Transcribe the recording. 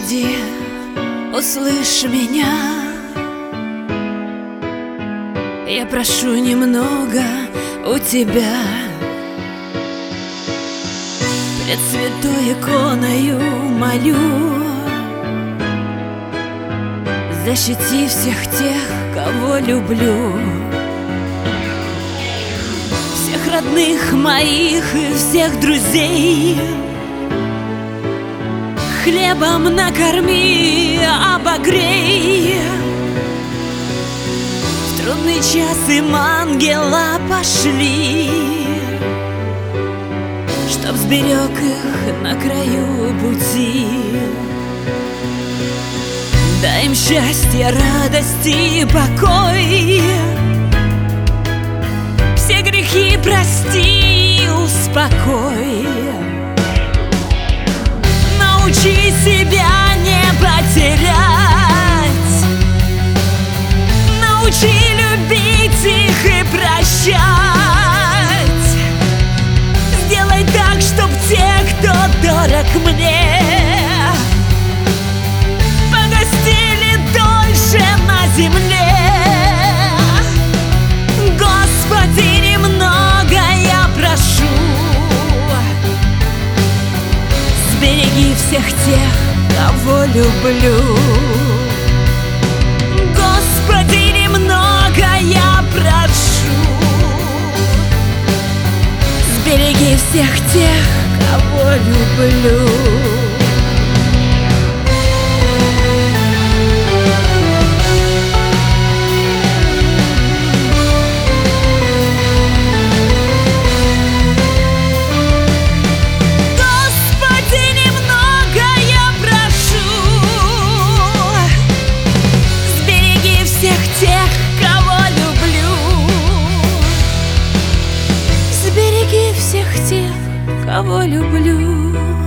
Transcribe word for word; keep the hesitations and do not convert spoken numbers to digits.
Господи, услышь меня. Я прошу немного у Тебя. Пред святой иконою молю, защити всех тех, кого люблю, всех родных моих и всех друзей. Хлебом накорми, обогрей. В трудный час им ангела пошли, чтоб сберег их на краю пути. Дай им счастье, радость и покой, все грехи прости, успокой. Научи себя не потерять, научи любить их и прощать. Сделай так, чтоб те, кто дорог мне, погостили дольше на земле. Господи, немного я прошу, сбереги всех тех, кого люблю. Господи, немного я прошу, сбереги всех тех, кого люблю. Всех тех, кого люблю.